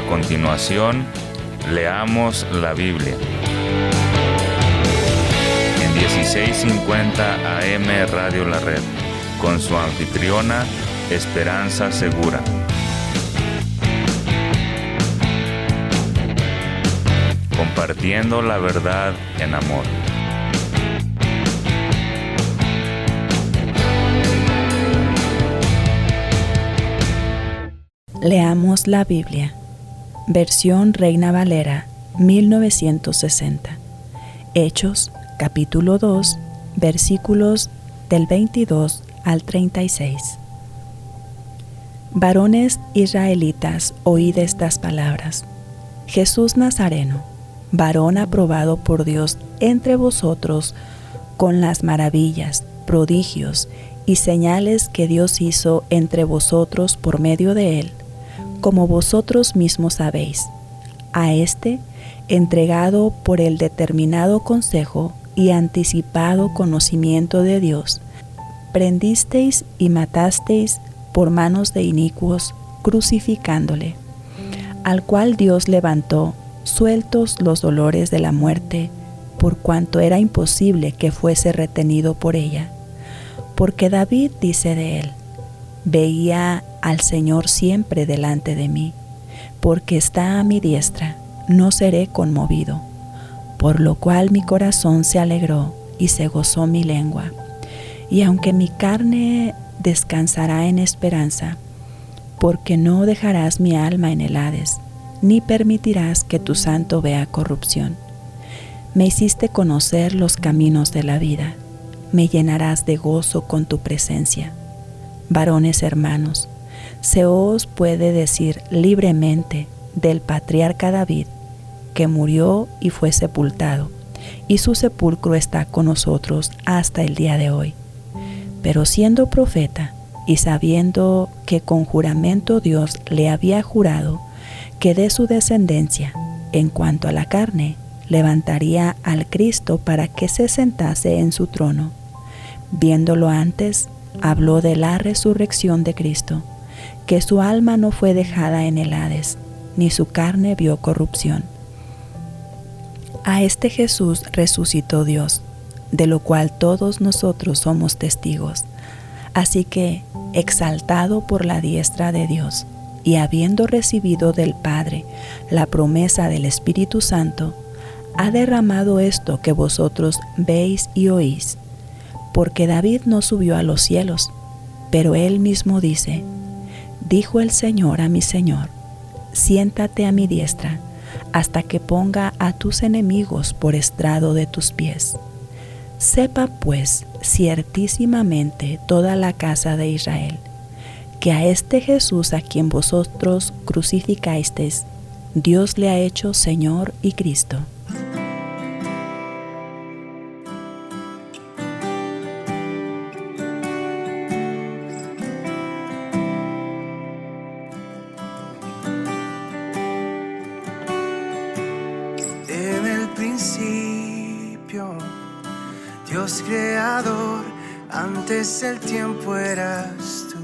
continuación, leamos la Biblia. En 1650 AM Radio La Red, con su anfitriona, Esperanza Segura. Compartiendo la verdad en amor. Leamos la Biblia. Versión Reina Valera, 1960. Hechos, capítulo 2, versículos del 22 al 36. Varones israelitas, oíd estas palabras. Jesús Nazareno, varón aprobado por Dios entre vosotros, con las maravillas, prodigios y señales que Dios hizo entre vosotros por medio de él, como vosotros mismos sabéis, a éste, entregado por el determinado consejo y anticipado conocimiento de Dios, prendisteis y matasteis por manos de inicuos, crucificándole, al cual Dios levantó, sueltos los dolores de la muerte, por cuanto era imposible que fuese retenido por ella. Porque David dice de él: veía al Señor siempre delante de mí, porque está a mi diestra, no seré conmovido. Por lo cual mi corazón se alegró y se gozó mi lengua. Y aunque mi carne descansará en esperanza, porque no dejarás mi alma en el Hades, ni permitirás que tu santo vea corrupción. Me hiciste conocer los caminos de la vida, me llenarás de gozo con tu presencia. Varones hermanos, se os puede decir libremente del patriarca David, que murió y fue sepultado, y su sepulcro está con nosotros hasta el día de hoy. Pero siendo profeta, y sabiendo que con juramento Dios le había jurado que de su descendencia, en cuanto a la carne, levantaría al Cristo para que se sentase en su trono, viéndolo antes, habló de la resurrección de Cristo, que su alma no fue dejada en el Hades, ni su carne vio corrupción. A este Jesús resucitó Dios, de lo cual todos nosotros somos testigos. Así que, exaltado por la diestra de Dios, y habiendo recibido del Padre la promesa del Espíritu Santo, ha derramado esto que vosotros veis y oís. Porque David no subió a los cielos, pero él mismo dice: dijo el Señor a mi Señor, siéntate a mi diestra, hasta que ponga a tus enemigos por estrado de tus pies. Sepa pues ciertísimamente toda la casa de Israel, que a este Jesús a quien vosotros crucificasteis, Dios le ha hecho Señor y Cristo. Dios creador, antes el tiempo eras tú.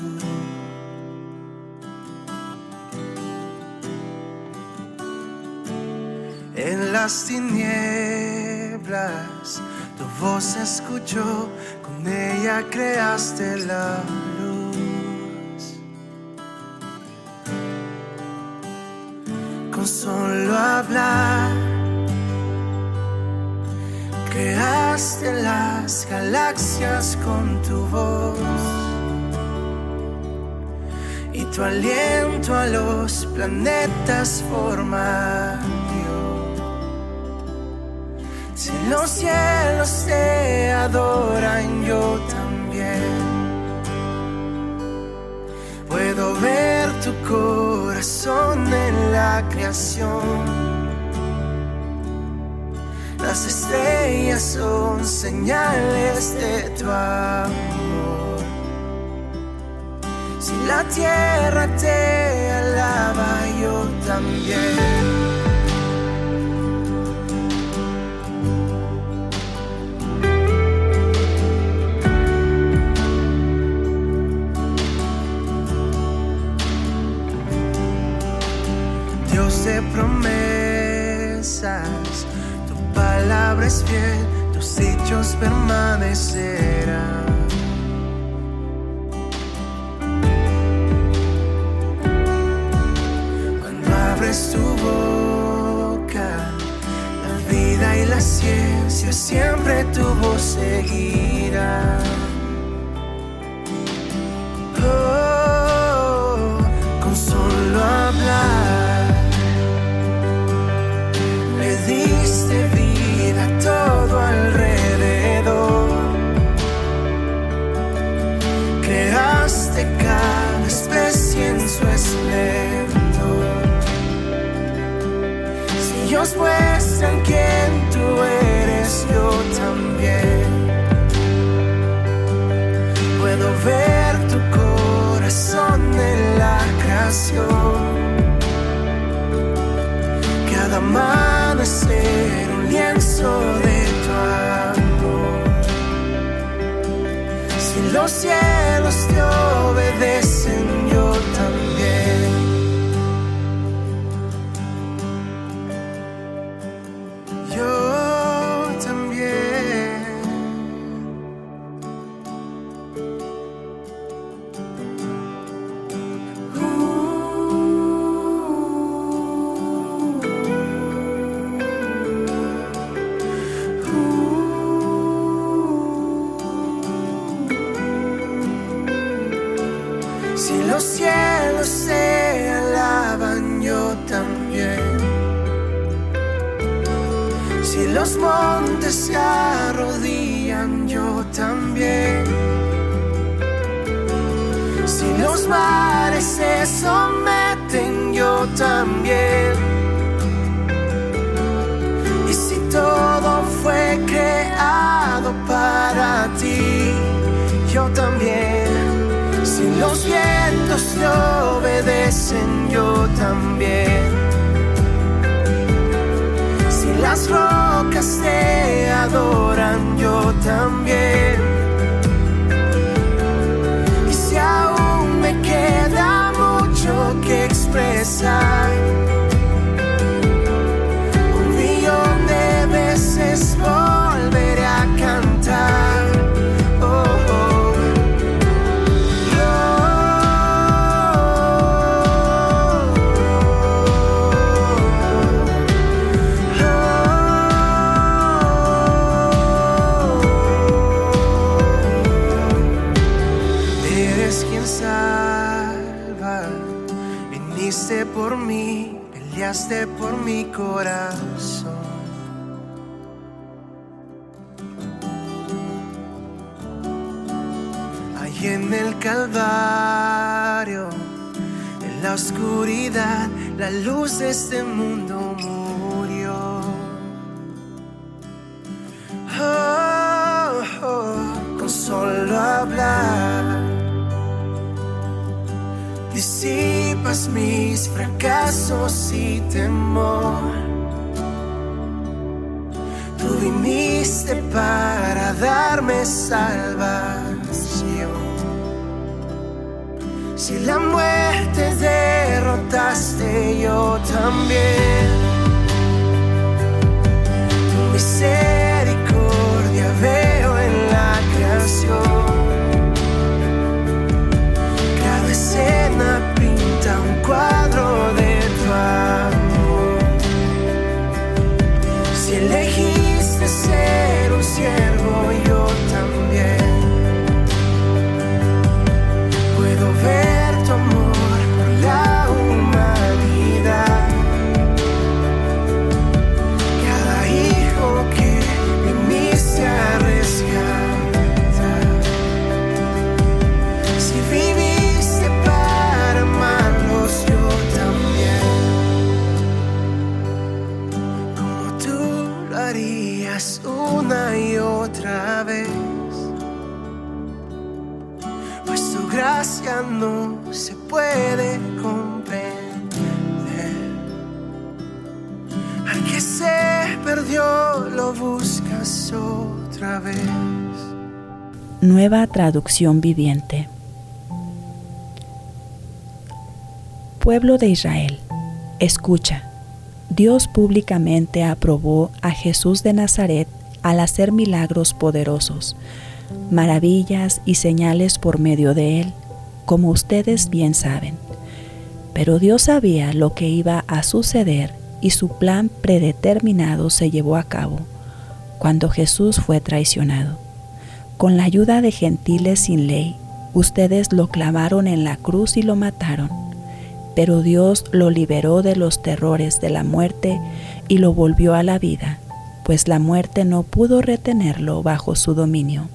En las tinieblas tu voz escuchó, con ella creaste la luz. Con solo hablar creaste las galaxias con tu voz, y tu aliento a los planetas forma dio. Si los cielos te adoran, yo también puedo ver tu corazón en la creación. Las estrellas son señales de tu amor. Si la tierra te alaba, yo también. Dios de promesas, tu palabra es fiel, tus dichos permanecerán. Cuando abres tu boca, la vida y la ciencia siempre tu voz seguirá. Con solo hablar le diste vida a todo alrededor. Creaste cada especie en su esplendor. Si ellos muestran quién tú eres, yo también puedo ver tu corazón en la creación. Cada amanecer un lienzo de tu amor. Si los cielos te obedecen, yo también. Yo también. Si los cielos se alaban, yo también. Si los montes se arrodillan, yo también. Si los mares se someten, yo también. Y si todo fue creado para ti, yo también. Si los vientos te obedecen, yo también. Si las rocas te adoran, yo también. Y si aún me queda mucho que expresar, 1,000,000 de veces volveré a cantar. Viniste por mí, peleaste por mi corazón. Ahí en el Calvario, en la oscuridad, la luz de este mundo murió. Con solo hablar disipas mis fracasos y temor. Tú viniste para darme salvación. Si la muerte derrotaste, yo también. Tu misericordia veo en la creación. Cada escena pinta un cuadro de tu amor. Si elegiste ser un siervo, yo también. Puedo ver tu amor por la humanidad. Cada hijo que viniste a rescatar. Si viviste para amarlos, yo también. Como tú lo harías una y otra vez. Pues tu gracia no se puede comprender. Al que se perdió lo buscas otra vez. Nueva traducción viviente. Pueblo de Israel, Escucha, Dios públicamente aprobó a Jesús de Nazaret al hacer milagros poderosos, maravillas y señales por medio de él, como ustedes bien saben. Pero Dios sabía lo que iba a suceder y su plan predeterminado se llevó a cabo cuando Jesús fue traicionado. Con la ayuda de gentiles sin ley, ustedes lo clavaron en la cruz y lo mataron. Pero Dios lo liberó de los terrores de la muerte y lo volvió a la vida, pues la muerte no pudo retenerlo bajo su dominio.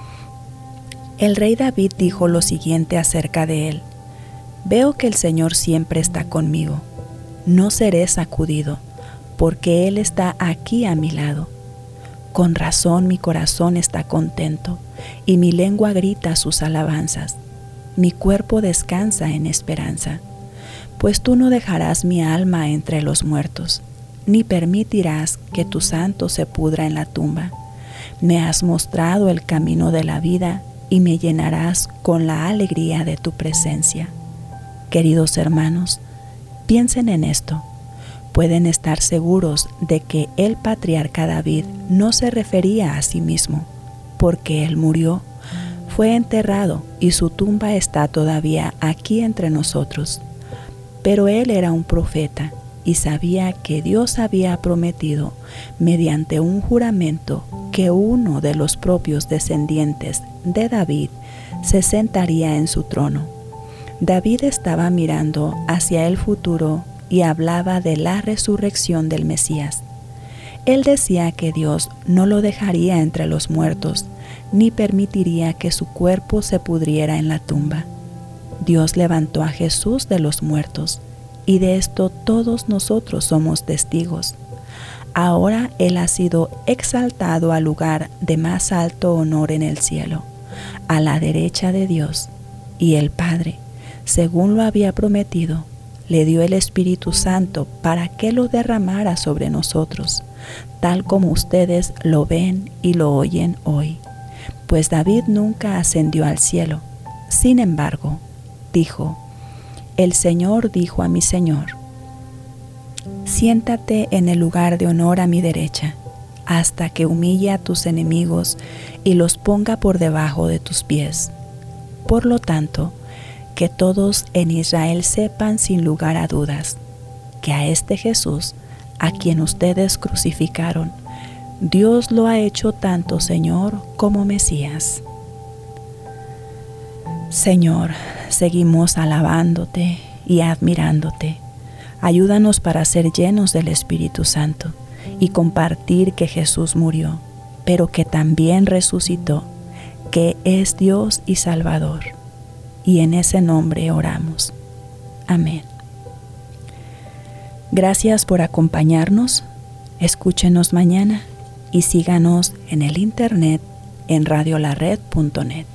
El rey David dijo lo siguiente acerca de él: Veo que el Señor siempre está conmigo. No seré sacudido, porque Él está aquí a mi lado. Con razón mi corazón está contento, y mi lengua grita sus alabanzas. Mi cuerpo descansa en esperanza, pues tú no dejarás mi alma entre los muertos, ni permitirás que tu santo se pudra en la tumba. Me has mostrado el camino de la vida, y me llenarás con la alegría de tu presencia. Queridos hermanos, piensen en esto. Pueden estar seguros de que el patriarca David no se refería a sí mismo, porque él murió, fue enterrado y su tumba está todavía aquí entre nosotros. Pero él era un profeta y sabía que Dios había prometido, mediante un juramento, que uno de los propios descendientes de David se sentaría en su trono. David estaba mirando hacia el futuro y hablaba de la resurrección del Mesías. Él decía que Dios no lo dejaría entre los muertos, ni permitiría que su cuerpo se pudriera en la tumba. Dios levantó a Jesús de los muertos, y de esto todos nosotros somos testigos. Ahora Él ha sido exaltado al lugar de más alto honor en el cielo, a la derecha de Dios, y el Padre, según lo había prometido, le dio el Espíritu Santo para que lo derramara sobre nosotros, tal como ustedes lo ven y lo oyen hoy. Pues David nunca ascendió al cielo. Sin embargo, dijo: El Señor dijo a mi Señor: Siéntate en el lugar de honor a mi derecha, hasta que humille a tus enemigos y los ponga por debajo de tus pies. Por lo tanto, que todos en Israel sepan sin lugar a dudas, que a este Jesús, a quien ustedes crucificaron, Dios lo ha hecho tanto Señor como Mesías. Señor, seguimos alabándote y admirándote. Ayúdanos para ser llenos del Espíritu Santo y compartir que Jesús murió, pero que también resucitó, que es Dios y Salvador. Y en ese nombre oramos. Amén. Gracias por acompañarnos. Escúchenos mañana y síganos en el internet en radiolared.net.